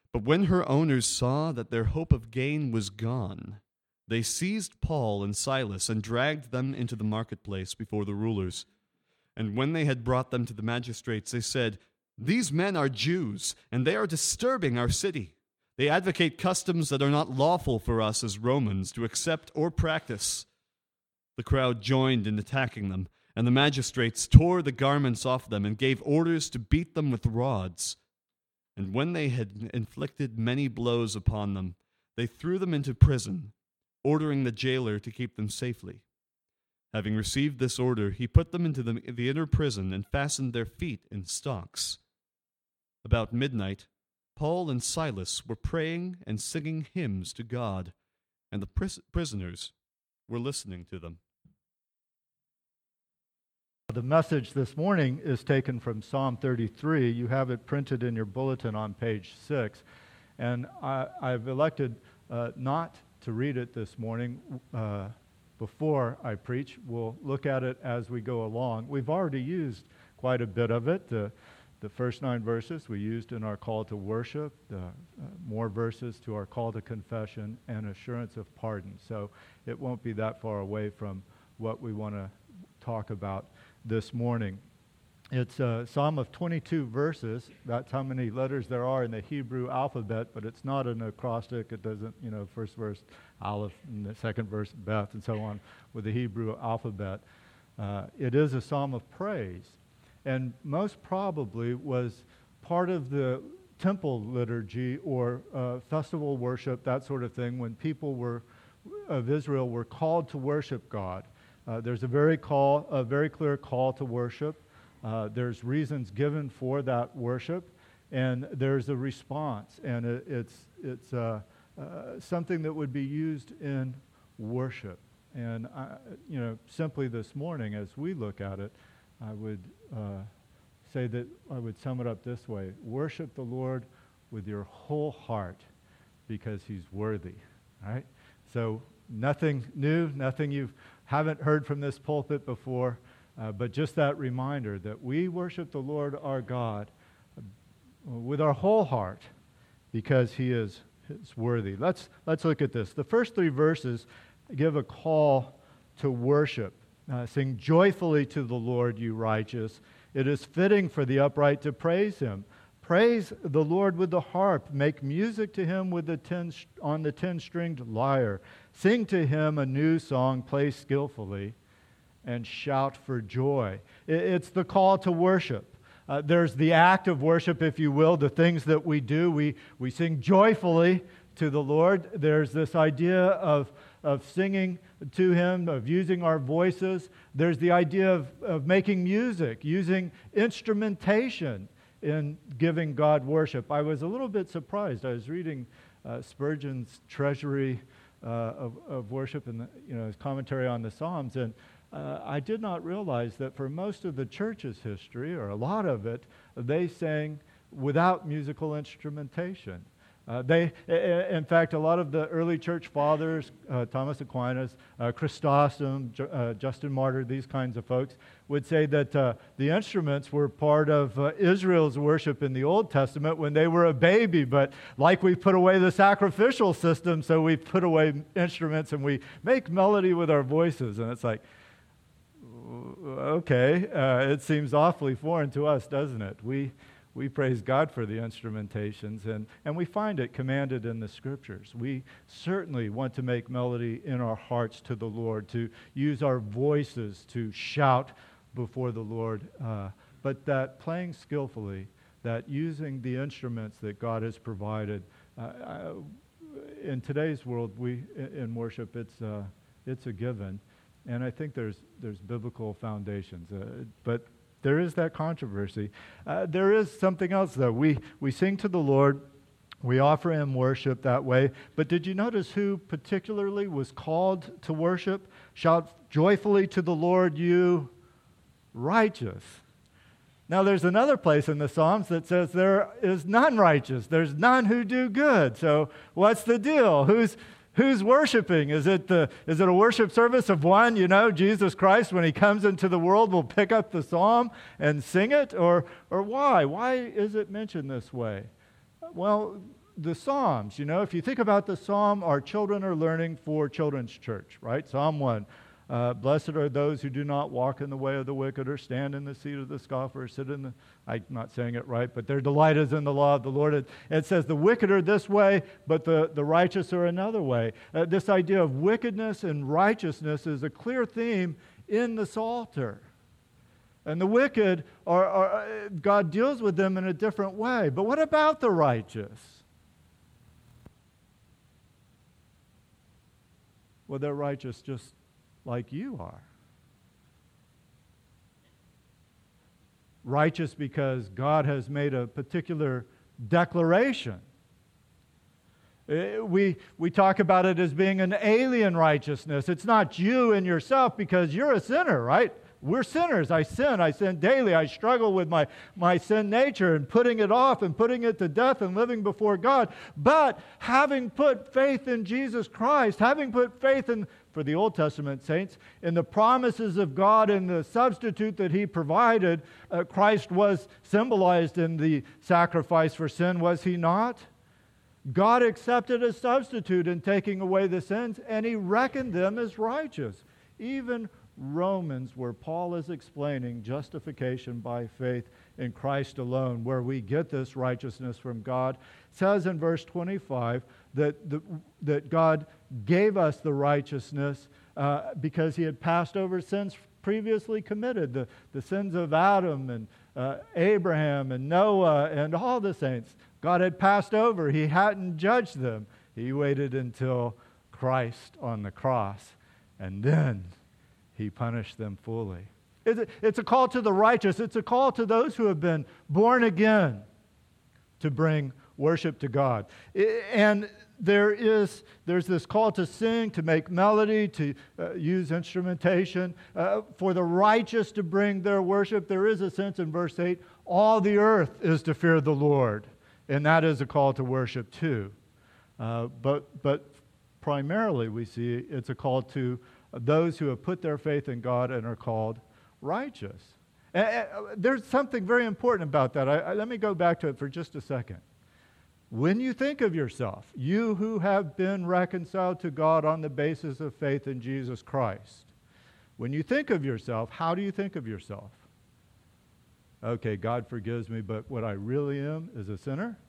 But when her owners saw that their hope of gain was gone, they seized Paul and Silas and dragged them into the marketplace before the rulers. And when they had brought them to the magistrates, they said, "These men are Jews, and they are disturbing our city. They advocate customs that are not lawful for us as Romans to accept or practice." The crowd joined in attacking them, and the magistrates tore the garments off them and gave orders to beat them with rods. And when they had inflicted many blows upon them, they threw them into prison, ordering the jailer to keep them safely. Having received this order, he put them into the inner prison and fastened their feet in stocks. About midnight, Paul and Silas were praying and singing hymns to God, and the prisoners were listening to them. The message this morning is taken from Psalm 33. You have it printed in your bulletin on page 6. And I've elected not to read it this morning before I preach. We'll look at it as we go along. We've already used quite a bit of it. The first 9 verses we used in our call to worship, more verses to our call to confession and assurance of pardon. So it won't be that far away from what we want to talk about this morning. It's a psalm of 22 verses. That's how many letters there are in the Hebrew alphabet, but it's not an acrostic. It doesn't, first verse Aleph, and the second verse Beth, and so on with the Hebrew alphabet. It is a psalm of praise, and most probably was part of the temple liturgy or festival worship, that sort of thing, when people of Israel were called to worship God. There's a very clear call to worship. There's reasons given for that worship, and there's a response, and it's something that would be used in worship. And simply this morning, as we look at it, I would say that I would sum it up this way: worship the Lord with your whole heart, because He's worthy. All right. So nothing new, nothing you haven't heard from this pulpit before. But just that reminder that we worship the Lord our God with our whole heart because He is worthy. Let's look at this. The first 3 verses give a call to worship. Sing joyfully to the Lord, you righteous. It is fitting for the upright to praise Him. Praise the Lord with the harp. Make music to Him with on the 10-stringed lyre. Sing to Him a new song. Play skillfully and shout for joy. It's the call to worship. There's the act of worship, if you will, the things that we do. We sing joyfully to the Lord. There's this idea of singing to Him, of using our voices. There's the idea of making music, using instrumentation in giving God worship. I was a little bit surprised. I was reading Spurgeon's Treasury of Worship and his commentary on the Psalms, and I did not realize that for most of the church's history, or a lot of it, they sang without musical instrumentation. In fact, a lot of the early church fathers, Thomas Aquinas, Chrysostom, Justin Martyr, these kinds of folks, would say that the instruments were part of Israel's worship in the Old Testament when they were a baby, but like we put away the sacrificial system, so we put away instruments and we make melody with our voices. And it's like, okay, it seems awfully foreign to us, doesn't it? We praise God for the instrumentations, and we find it commanded in the Scriptures. We certainly want to make melody in our hearts to the Lord, to use our voices to shout before the Lord, but that playing skillfully, that using the instruments that God has provided. In today's world, in worship, it's a given, and I think there's biblical foundations, but there is that controversy. There is something else, though. We sing to the Lord. We offer Him worship that way. But did you notice who particularly was called to worship? Shout joyfully to the Lord, you righteous. Now, there's another place in the Psalms that says there is none righteous. There's none who do good. So what's the deal? Who's worshiping? Is it a worship service of one, Jesus Christ, when He comes into the world, will pick up the psalm and sing it? Or why? Why is it mentioned this way? Well, the Psalms. You know, if you think about the Psalm, our children are learning for children's church, right? Psalm 1. Blessed are those who do not walk in the way of the wicked or stand in the seat of the scoffer or sit in the... I'm not saying it right, but their delight is in the law of the Lord. It says the wicked are this way, but the righteous are another way. This idea of wickedness and righteousness is a clear theme in the Psalter. And the wicked, God deals with them in a different way. But what about the righteous? Well, they're righteous just like you are. Righteous because God has made a particular declaration. We talk about it as being an alien righteousness. It's not you and yourself because you're a sinner, right? We're sinners. I sin daily. I struggle with my sin nature and putting it off and putting it to death and living before God. But having put faith in Jesus Christ, having put faith in, for the Old Testament saints, in the promises of God and the substitute that He provided, Christ was symbolized in the sacrifice for sin, was He not? God accepted a substitute in taking away the sins, and He reckoned them as righteous. Even Romans, where Paul is explaining justification by faith in Christ alone, where we get this righteousness from God, says in verse 25 that God gave us the righteousness because He had passed over sins previously committed, the sins of Adam and Abraham and Noah and all the saints. God had passed over. He hadn't judged them. He waited until Christ on the cross, and then He punished them fully. It's a call to the righteous. It's a call to those who have been born again to bring worship to God. And there's this call to sing, to make melody, to use instrumentation. For the righteous to bring their worship, there is a sense in verse 8, all the earth is to fear the Lord. And that is a call to worship too. But primarily we see it's a call to those who have put their faith in God and are called righteous. There's something very important about that. Let me go back to it for just a second. When you think of yourself, you who have been reconciled to God on the basis of faith in Jesus Christ, when you think of yourself, how do you think of yourself? Okay, God forgives me, but what I really am is a sinner?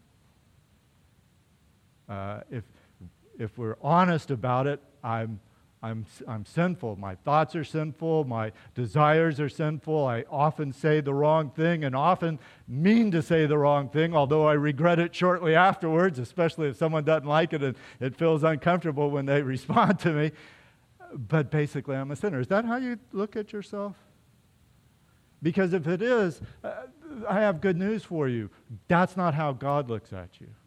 If we're honest about it, I'm sinful. My thoughts are sinful. My desires are sinful. I often say the wrong thing and often mean to say the wrong thing, although I regret it shortly afterwards, especially if someone doesn't like it and it feels uncomfortable when they respond to me. But basically, I'm a sinner. Is that how you look at yourself? Because if it is, I have good news for you. That's not how God looks at you.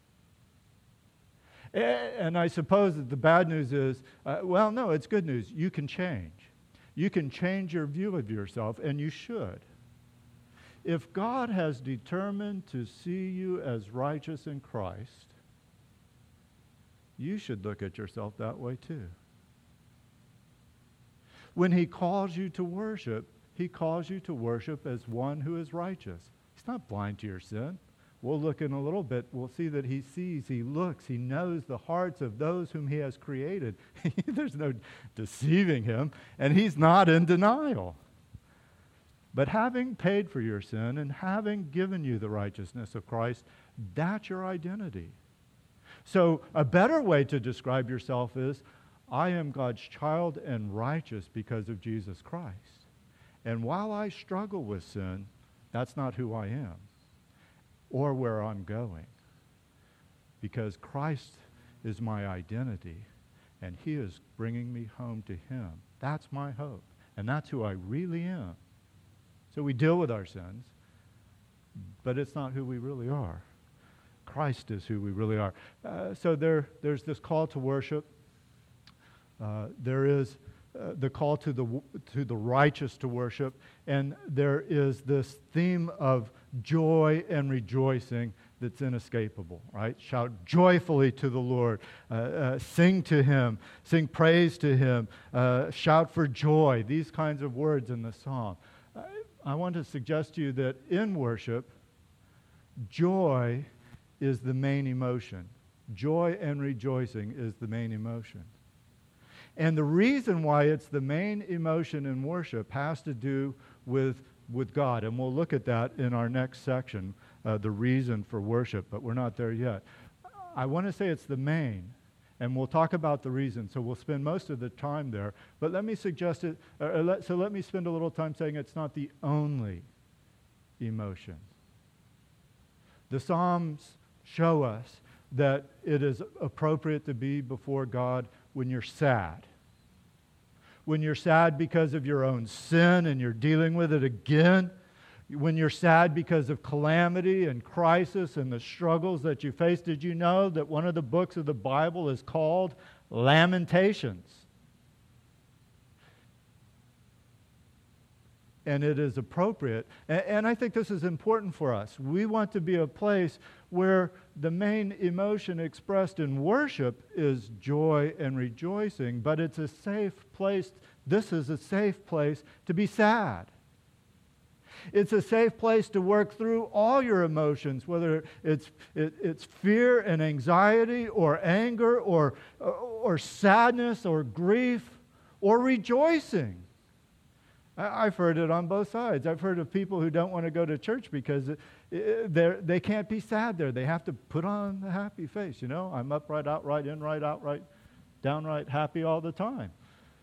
And I suppose that the bad news is, well, no, it's good news. You can change. You can change your view of yourself, and you should. If God has determined to see you as righteous in Christ, you should look at yourself that way too. When He calls you to worship, He calls you to worship as one who is righteous. He's not blind to your sin. We'll look in a little bit. We'll see that He sees, He looks, He knows the hearts of those whom He has created. There's no deceiving Him, and He's not in denial. But having paid for your sin and having given you the righteousness of Christ, that's your identity. So a better way to describe yourself is, I am God's child and righteous because of Jesus Christ. And while I struggle with sin, that's not who I am or where I'm going, because Christ is my identity and He is bringing me home to Him. That's my hope, and that's who I really am. So we deal with our sins, but it's not who we really are. Christ is who we really are. So there's this call to worship. There is the call to the righteous to worship, and there is this theme of joy and rejoicing that's inescapable, right? Shout joyfully to the Lord. Sing to Him. Sing praise to Him. Shout for joy. These kinds of words in the psalm. I want to suggest to you that in worship, joy is the main emotion. Joy and rejoicing is the main emotion. And the reason why it's the main emotion in worship has to do with God. And we'll look at that in our next section, the reason for worship, but we're not there yet. I want to say it's the main, and we'll talk about the reason, so we'll spend most of the time there. But let me suggest it, let me spend a little time saying it's not the only emotion. The Psalms show us that it is appropriate to be before God when you're sad. When you're sad because of your own sin and you're dealing with it again. When you're sad because of calamity and crisis and the struggles that you face. Did you know that one of the books of the Bible is called Lamentations? And it is appropriate. And I think this is important for us. We want to be a place where the main emotion expressed in worship is joy and rejoicing, but it's a safe place. This is a safe place to be sad. It's a safe place to work through all your emotions, whether it's fear and anxiety or anger or sadness or grief or rejoicing. I've heard it on both sides. I've heard of people who don't want to go to church because they can't be sad there. They have to put on the happy face. You know, I'm upright, outright, inright, outright, downright happy all the time.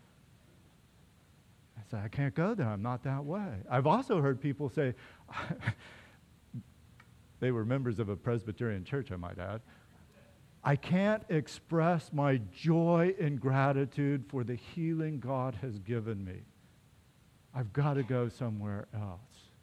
I say, I can't go there. I'm not that way. I've also heard people say, they were members of a Presbyterian church, I might add, I can't express my joy and gratitude for the healing God has given me. I've got to go somewhere else.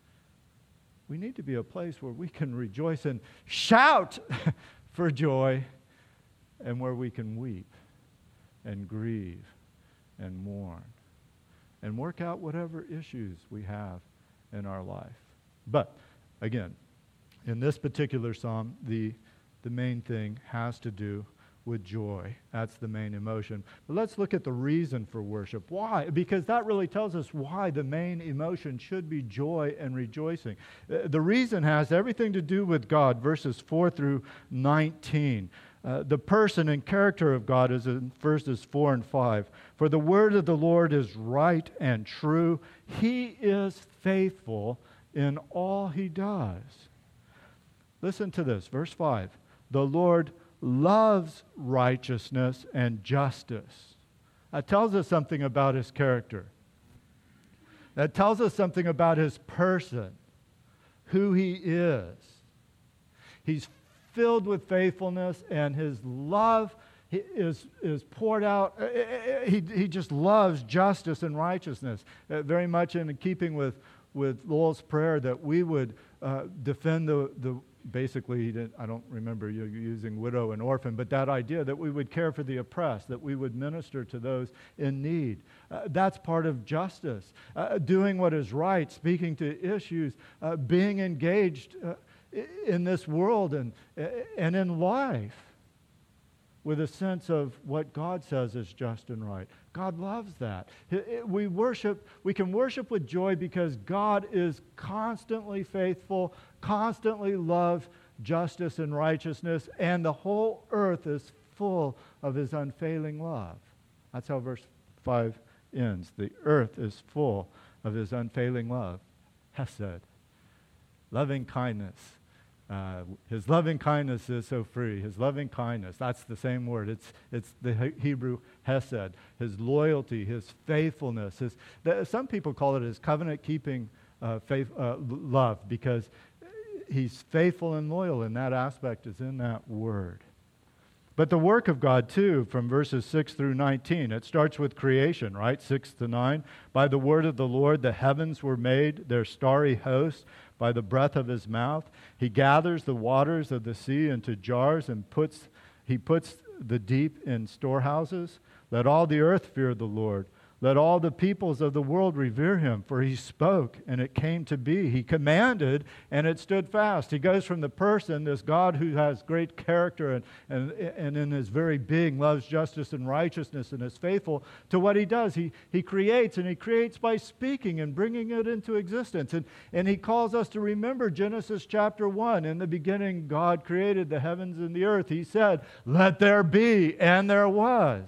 We need to be a place where we can rejoice and shout for joy, and where we can weep and grieve and mourn and work out whatever issues we have in our life. But again, in this particular psalm, the main thing has to do with joy. That's the main emotion. But let's look at the reason for worship. Why? Because that really tells us why the main emotion should be joy and rejoicing. The reason has everything to do with God, verses 4 through 19. The person and character of God is in verses 4 and 5. For the word of the Lord is right and true. He is faithful in all he does. Listen to this, verse 5. The Lord loves righteousness and justice. That tells us something about his character. That tells us something about his person, who he is. He's filled with faithfulness, and his love is poured out. He just loves justice and righteousness. Very much in keeping with Lowell's prayer that we would defend the basically, I don't remember you using widow and orphan, but that idea that we would care for the oppressed, that we would minister to those in need. That's part of justice. Doing what is right, speaking to issues, being engaged in this world and in life with a sense of what God says is just and right. God loves that. We can worship with joy because God is constantly faithful, constantly loves justice and righteousness, and the whole earth is full of his unfailing love. That's how verse 5 ends. The earth is full of his unfailing love. Hesed, loving kindness. His loving kindness is so free. His loving kindness, that's the same word. It's the Hebrew hesed. His loyalty, his faithfulness. Some people call it his covenant-keeping love, because he's faithful and loyal, and that aspect is in that word. But the work of God, too, from verses 6 through 19, it starts with creation, right? 6 to 9. By the word of the Lord, the heavens were made, their starry host, by the breath of his mouth. He gathers the waters of the sea into jars and he puts the deep in storehouses. Let all the earth fear the Lord. Let all the peoples of the world revere him, for he spoke, and it came to be. He commanded, and it stood fast. He goes from the person, this God who has great character and in his very being loves justice and righteousness and is faithful, to what he does. He creates, and he creates by speaking and bringing it into existence. And he calls us to remember Genesis chapter 1. In the beginning, God created the heavens and the earth. He said, "Let there be," and there was.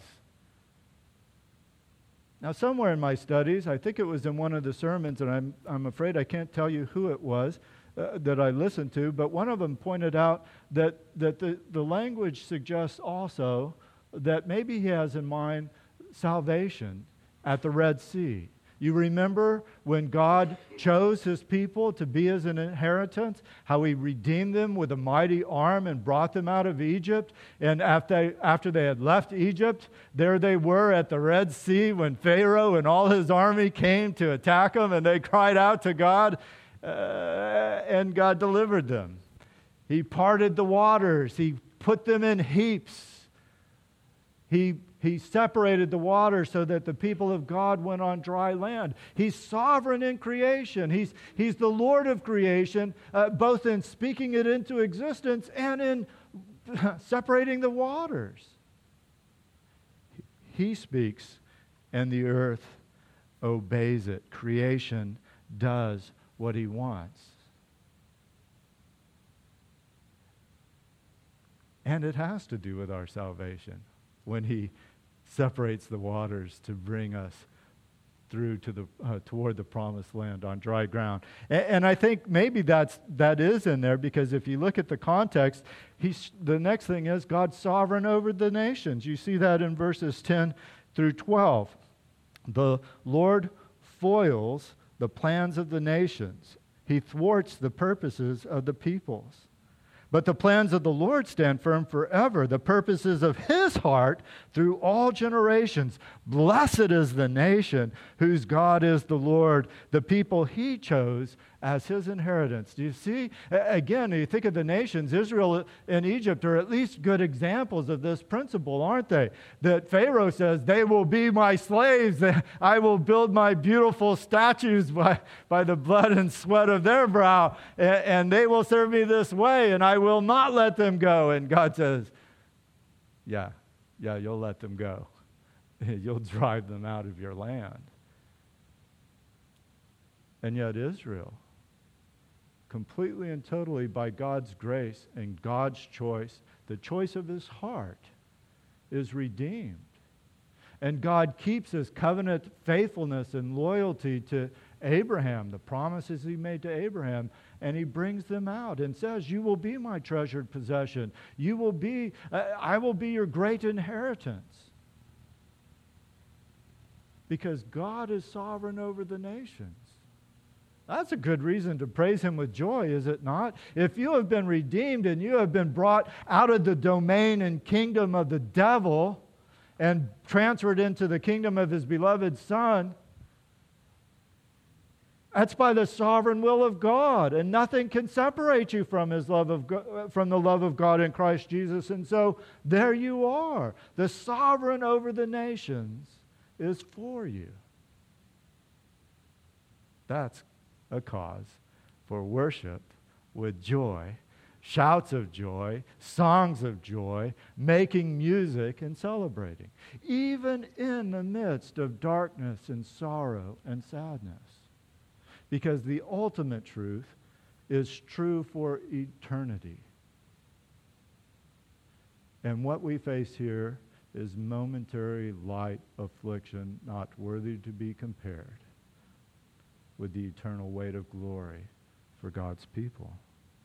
Now, somewhere in my studies, I think it was in one of the sermons, and I'm afraid I can't tell you who it was that I listened to, but one of them pointed out that the language suggests also that maybe he has in mind salvation at the Red Sea. You remember when God chose his people to be as an inheritance, how he redeemed them with a mighty arm and brought them out of Egypt. And after they had left Egypt, there they were at the Red Sea when Pharaoh and all his army came to attack them, and they cried out to God, and God delivered them. He parted the waters. He put them in heaps. He separated the water so that the people of God went on dry land. He's sovereign in creation. He's the Lord of creation, both in speaking it into existence and in separating the waters. He speaks, and the earth obeys it. Creation does what he wants. And it has to do with our salvation when he separates the waters to bring us through to toward the promised land on dry ground. And I think maybe that is in there, because if you look at the context, the next thing is God's sovereign over the nations. You see that in verses 10 through 12. The Lord foils the plans of the nations. He thwarts the purposes of the peoples. But the plans of the Lord stand firm forever, the purposes of his heart through all generations. Blessed is the nation whose God is the Lord, the people he chose as his inheritance. Do you see? Again, you think of the nations, Israel and Egypt are at least good examples of this principle, aren't they? That Pharaoh says, "They will be my slaves. I will build my beautiful statues by the blood and sweat of their brow, and they will serve me this way, and I will not let them go." And God says, yeah, you'll let them go. You'll drive them out of your land. And yet Israel, completely and totally by God's grace and God's choice, the choice of his heart, is redeemed. And God keeps his covenant faithfulness and loyalty to Abraham, the promises he made to Abraham, and he brings them out and says, "You will be my treasured possession. I will be your great inheritance." Because God is sovereign over the nations. That's a good reason to praise him with joy, is it not? If you have been redeemed and you have been brought out of the domain and kingdom of the devil and transferred into the kingdom of his beloved Son, that's by the sovereign will of God, and nothing can separate you from his love of God, from the love of God in Christ Jesus. And so there you are. The sovereign over the nations is for you. That's a cause for worship with joy, shouts of joy, songs of joy, making music and celebrating, even in the midst of darkness and sorrow and sadness. Because the ultimate truth is true for eternity. And what we face here is momentary light affliction, not worthy to be compared with the eternal weight of glory for God's people.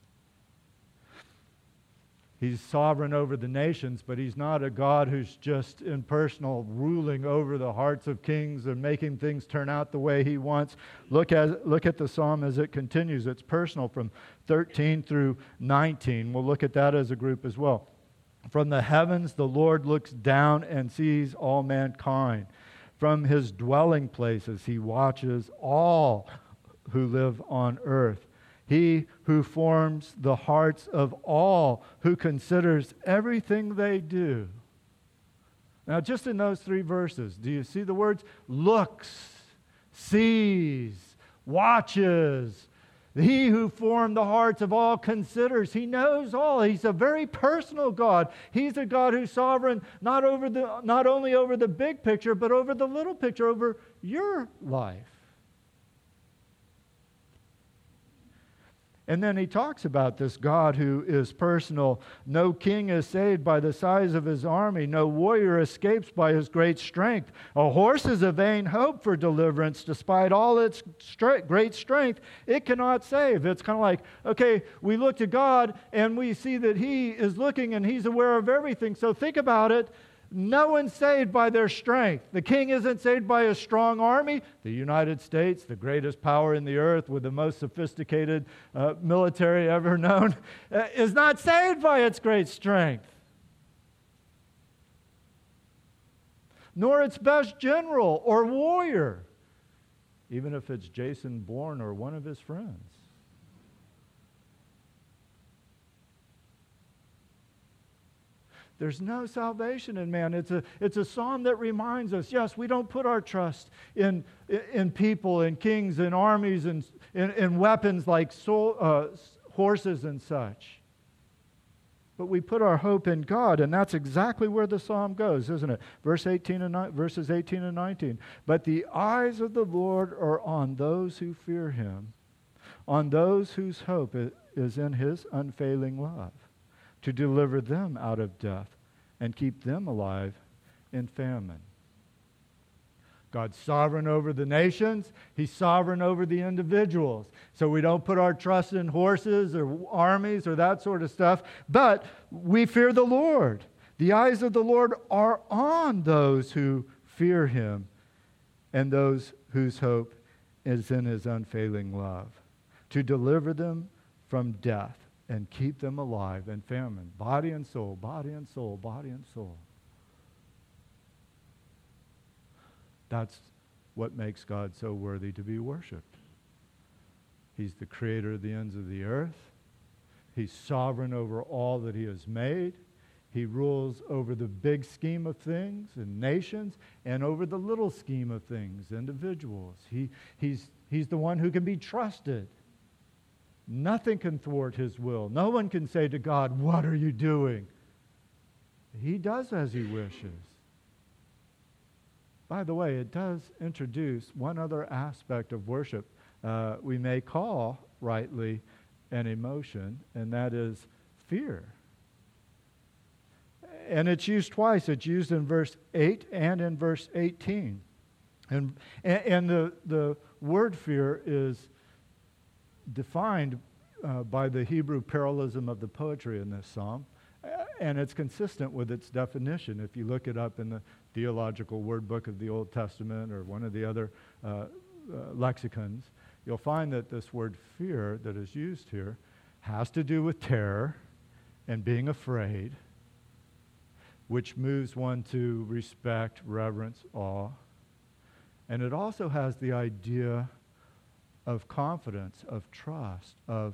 He's sovereign over the nations, but he's not a God who's just impersonal, ruling over the hearts of kings and making things turn out the way he wants. Look at the psalm as it continues. It's personal from 13 through 19. We'll look at that as a group as well. From the heavens the Lord looks down and sees all mankind. From his dwelling places he watches all who live on earth. He who forms the hearts of all, who considers everything they do. Now, just in those 3 verses, do you see the words? Looks, sees, watches. He who formed the hearts of all considers. He knows all. He's a very personal God. He's a God who's sovereign not only over the big picture, but over the little picture, over your life. And then he talks about this God who is personal. No king is saved by the size of his army. No warrior escapes by his great strength. A horse is a vain hope for deliverance. Despite all its great strength, it cannot save. It's kind of like, okay, we look to God and we see that He is looking and He's aware of everything. So think about it. No one's saved by their strength. The king isn't saved by a strong army. The United States, the greatest power in the earth with the most sophisticated military ever known, is not saved by its great strength. Nor its best general or warrior, even if it's Jason Bourne or one of his friends. There's no salvation in man. It's a psalm that reminds us, yes, we don't put our trust in people, in kings, in armies, and in weapons like horses and such. But we put our hope in God, and that's exactly where the psalm goes, isn't it? Verses 18 and 19. But the eyes of the Lord are on those who fear Him, on those whose hope is in His unfailing love, to deliver them out of death and keep them alive in famine. God's sovereign over the nations. He's sovereign over the individuals. So we don't put our trust in horses or armies or that sort of stuff, but we fear the Lord. The eyes of the Lord are on those who fear Him and those whose hope is in His unfailing love, to deliver them from death and keep them alive in famine. Body and soul, body and soul, body and soul. That's what makes God so worthy to be worshipped. He's the creator of the ends of the earth. He's sovereign over all that He has made. He rules over the big scheme of things and nations and over the little scheme of things, individuals. He's the one who can be trusted. Nothing can thwart His will. No one can say to God, "What are you doing?" He does as He wishes. By the way, it does introduce one other aspect of worship we may call, rightly, an emotion, and that is fear. And it's used twice. It's used in verse 8 and in verse 18. And the word fear is defined by the Hebrew parallelism of the poetry in this psalm, and it's consistent with its definition. If you look it up in the Theological Word Book of the Old Testament or one of the other lexicons, you'll find that this word fear that is used here has to do with terror and being afraid, which moves one to respect, reverence, awe. And it also has the idea of confidence, of trust, of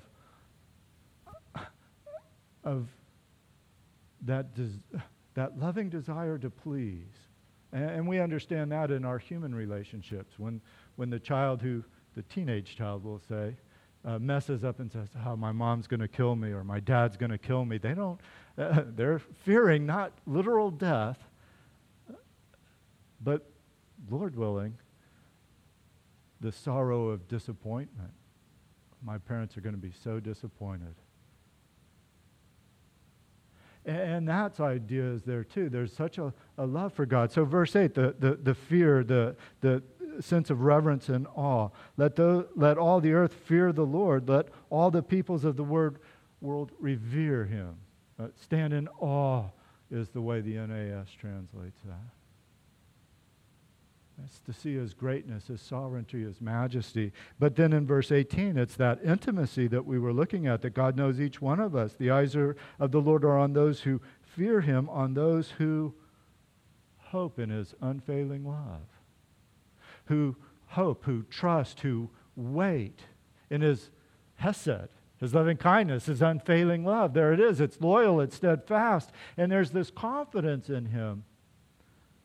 that loving desire to please. And we understand that in our human relationships. When the teenage child will say, messes up and says, "Oh, my mom's going to kill me," or "My dad's going to kill me." They're fearing not literal death, but, Lord willing, the sorrow of disappointment. My parents are going to be so disappointed. And that idea is there too. There's such a love for God. So verse 8, the fear, the sense of reverence and awe. Let all the earth fear the Lord. Let all the peoples of the world revere Him. Stand in awe is the way the NAS translates that. It's to see His greatness, His sovereignty, His majesty. But then in verse 18, it's that intimacy that we were looking at, that God knows each one of us. The eyes of the Lord are on those who fear Him, on those who hope in His unfailing love, who hope, who trust, who wait in His hesed, His loving kindness, His unfailing love. There it is. It's loyal, it's steadfast, and there's this confidence in Him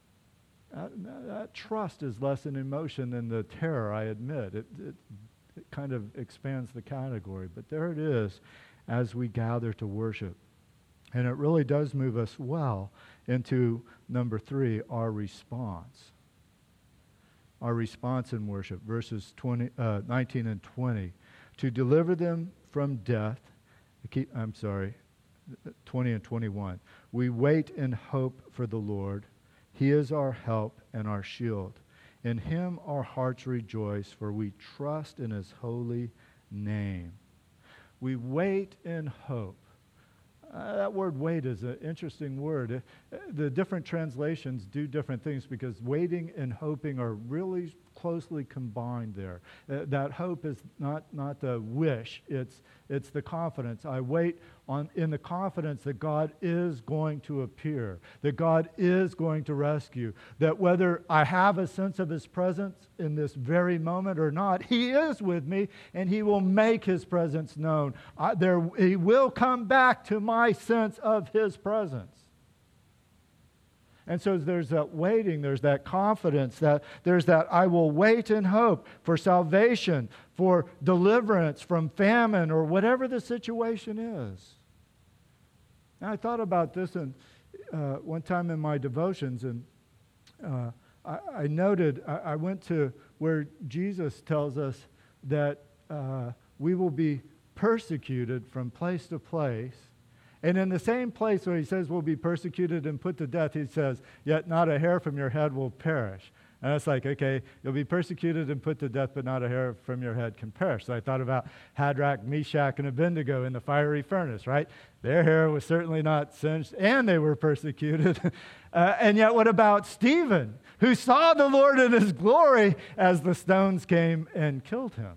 That trust is less an emotion than the terror, I admit. It kind of expands the category. But there it is as we gather to worship. And it really does move us well into number 3, our response. Our response in worship, verses 19 and 20. To deliver them from death, 20 and 21. We wait in hope for the Lord. He is our help and our shield. In him our hearts rejoice, for we trust in his holy name. We wait in hope. That word wait is an interesting word. The different translations do different things because waiting and hoping are really closely combined there. That hope is not the wish, it's the confidence. I wait in the confidence that God is going to appear, that God is going to rescue, that whether I have a sense of his presence in this very moment or not, he is with me and he will make his presence known. He will come back to my sense of his presence. And so there's that waiting, there's that confidence, there's that I will wait in hope for salvation, for deliverance from famine or whatever the situation is. And I thought about this one time in my devotions, and I noted, I went to where Jesus tells us that we will be persecuted from place to place. And in the same place where he says we'll be persecuted and put to death, he says, yet not a hair from your head will perish. And it's like, okay, you'll be persecuted and put to death, but not a hair from your head can perish. So I thought about Shadrach, Meshach, and Abednego in the fiery furnace, right? Their hair was certainly not singed, and they were persecuted. And yet what about Stephen, who saw the Lord in his glory as the stones came and killed him?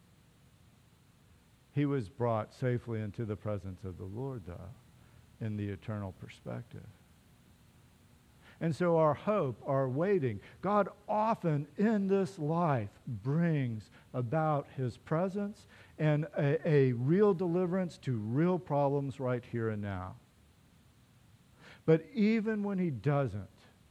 He was brought safely into the presence of the Lord, though, in the eternal perspective. And so our hope, our waiting, God often in this life brings about his presence and a real deliverance to real problems right here and now. But even when he doesn't,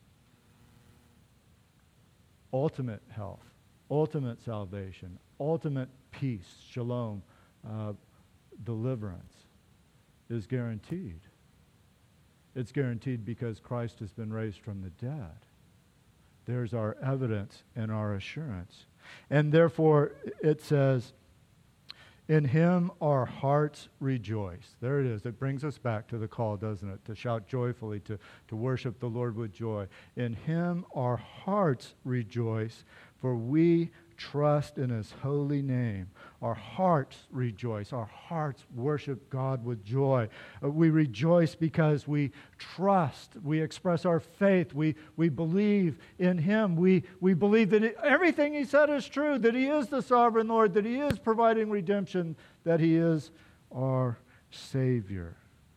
ultimate health, ultimate salvation, ultimate peace, shalom, deliverance is guaranteed. It's guaranteed because Christ has been raised from the dead. There's our evidence and our assurance. And therefore, it says, in him our hearts rejoice. There it is. It brings us back to the call, doesn't it? To shout joyfully, to worship the Lord with joy. In him our hearts rejoice, for we trust in his holy name. Our hearts rejoice. Our hearts worship God with joy. We rejoice because we trust. We express our faith. We believe in him. We believe that everything he said is true, that he is the sovereign Lord, that he is providing redemption, that he is our Savior.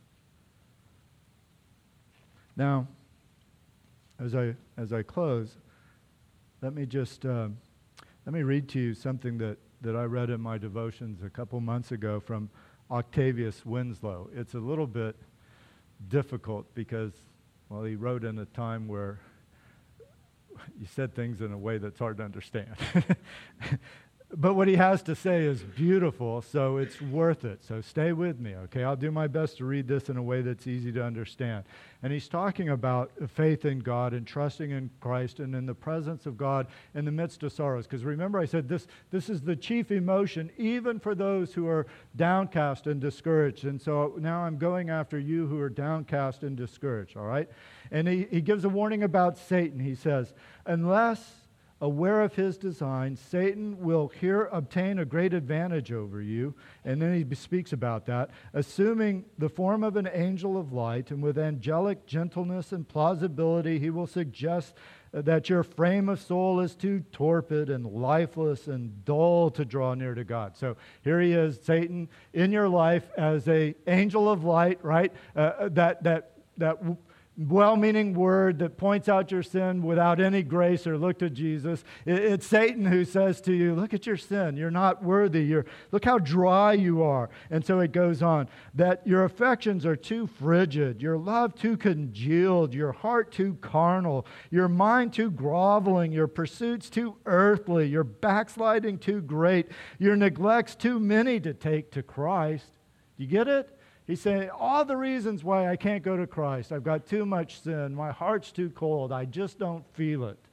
Now, as I close, let me read to you something that I read in my devotions a couple months ago from Octavius Winslow. It's a little bit difficult because, well, he wrote in a time where he said things in a way that's hard to understand. But what he has to say is beautiful, so it's worth it. So stay with me, okay? I'll do my best to read this in a way that's easy to understand. And he's talking about faith in God and trusting in Christ and in the presence of God in the midst of sorrows. Because remember I said this is the chief emotion even for those who are downcast and discouraged. And so now I'm going after you who are downcast and discouraged, all right? And he gives a warning about Satan. He says, unless aware of his design, Satan will here obtain a great advantage over you. And then he speaks about that. Assuming the form of an angel of light, and with angelic gentleness and plausibility, he will suggest that your frame of soul is too torpid and lifeless and dull to draw near to God. So here he is, Satan, in your life as an angel of light, right? That well-meaning word that points out your sin without any grace or look to Jesus. It's Satan who says to you, look at your sin. You're not worthy. Look how dry you are. And so it goes on. That your affections are too frigid, your love too congealed, your heart too carnal, your mind too groveling, your pursuits too earthly, your backsliding too great, your neglects too many to take to Christ. Do you get it? He's saying, all the reasons why I can't go to Christ. I've got too much sin. My heart's too cold. I just don't feel it.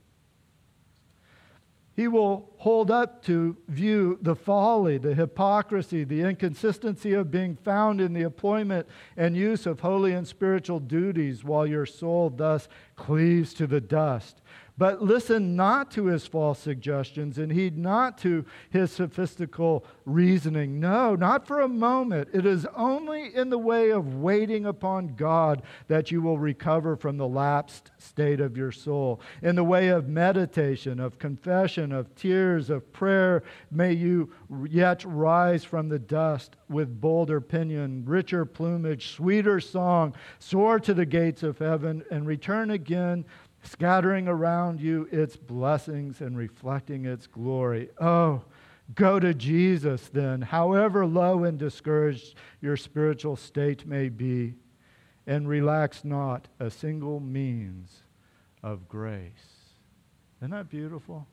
He will hold up to view the folly, the hypocrisy, the inconsistency of being found in the employment and use of holy and spiritual duties while your soul thus cleaves to the dust. But listen not to his false suggestions and heed not to his sophistical reasoning. No, not for a moment. It is only in the way of waiting upon God that you will recover from the lapsed state of your soul. In the way of meditation, of confession, of tears, of prayer, may you yet rise from the dust with bolder pinion, richer plumage, sweeter song, soar to the gates of heaven, and return again, scattering around you its blessings and reflecting its glory. Oh, go to Jesus then, however low and discouraged your spiritual state may be, and relax not a single means of grace. Isn't that beautiful?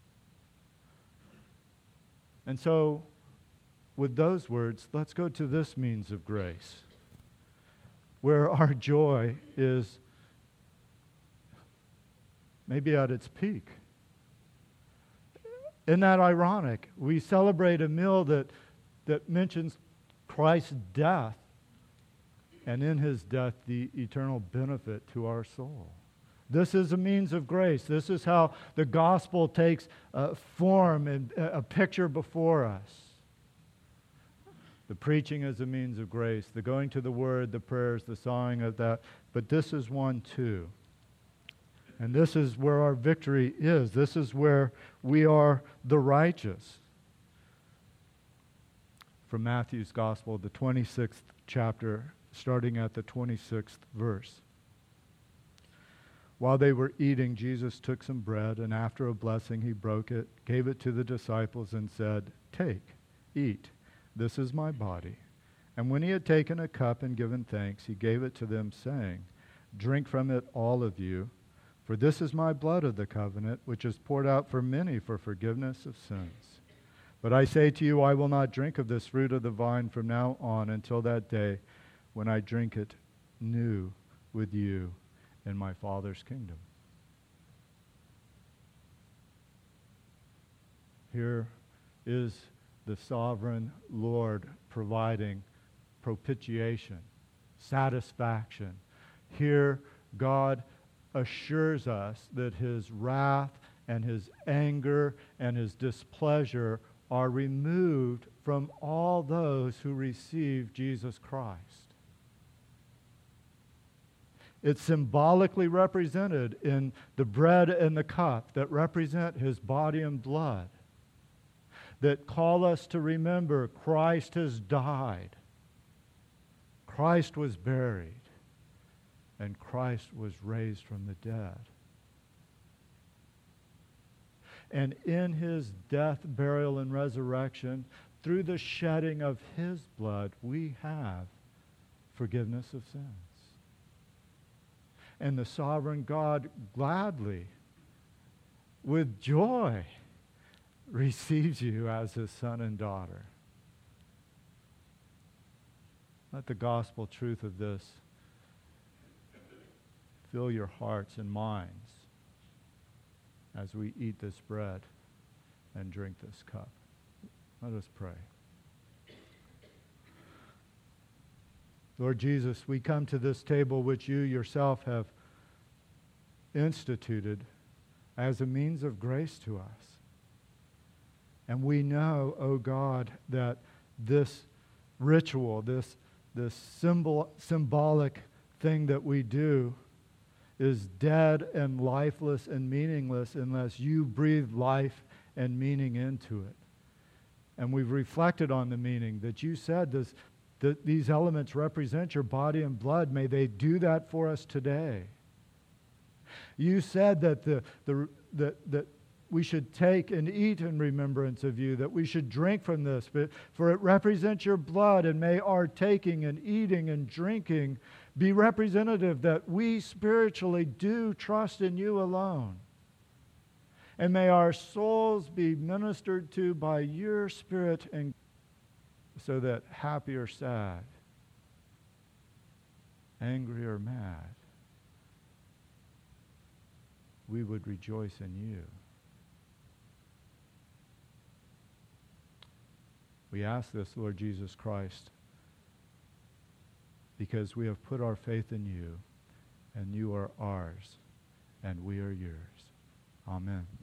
And so, with those words, let's go to this means of grace, where our joy is maybe at its peak. Isn't that ironic? We celebrate a meal that mentions Christ's death, and in his death, the eternal benefit to our soul. This is a means of grace. This is how the gospel takes form and a picture before us. The preaching is a means of grace, the going to the word, the prayers, the sawing of that. But this is one too. And this is where our victory is. This is where we are the righteous. From Matthew's Gospel, the 26th chapter, starting at the 26th verse. While they were eating, Jesus took some bread, and after a blessing he broke it, gave it to the disciples, and said, "Take, eat, this is my body." And when he had taken a cup and given thanks, he gave it to them, saying, "Drink from it, all of you, for this is my blood of the covenant, which is poured out for many for forgiveness of sins. But I say to you, I will not drink of this fruit of the vine from now on until that day when I drink it new with you in my Father's kingdom." Here is the sovereign Lord providing propitiation, satisfaction. Here, God assures us that his wrath and his anger and his displeasure are removed from all those who receive Jesus Christ. It's symbolically represented in the bread and the cup that represent his body and blood, that call us to remember Christ has died, Christ was buried, and Christ was raised from the dead. And in his death, burial, and resurrection, through the shedding of his blood, we have forgiveness of sins. And the sovereign God gladly, with joy, receives you as his son and daughter. Let the gospel truth of this fill your hearts and minds as we eat this bread and drink this cup. Let us pray. Lord Jesus, we come to this table which you yourself have instituted as a means of grace to us. And we know, O God, that this ritual, this symbolic thing that we do is dead and lifeless and meaningless unless you breathe life and meaning into it. And we've reflected on the meaning that you said These elements represent your body and blood. May they do that for us today. You said that that we should take and eat in remembrance of you, that we should drink from this, for it represents your blood, and may our taking and eating and drinking be representative that we spiritually do trust in you alone. And may our souls be ministered to by your Spirit, and so that happy or sad, angry or mad, we would rejoice in you. We ask this, Lord Jesus Christ, because we have put our faith in you, and you are ours, and we are yours. Amen.